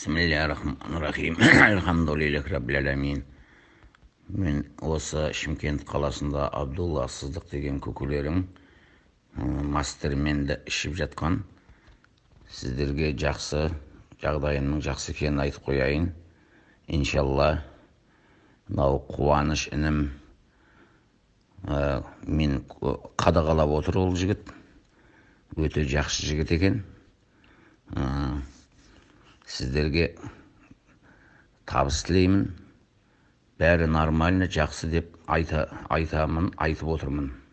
Бисмиллахиррахманиррахим. Алхамдулиллахи раббил аламин. Мен осы Шымкент қаласында Абдулла Сыздық деген көкелерің мастерменді ішіп жатқан. Сіздерге жақсы, жағдайымның жақсы екенін айтып қояйын. Иншалла, мынау қуаныш інім мен қадағалап отыр ол жігіт. Өте жақсы жігіт екен. Сіздерге табыс тілеймін. Бәрі нормально, жақсы деп айтып отырмын.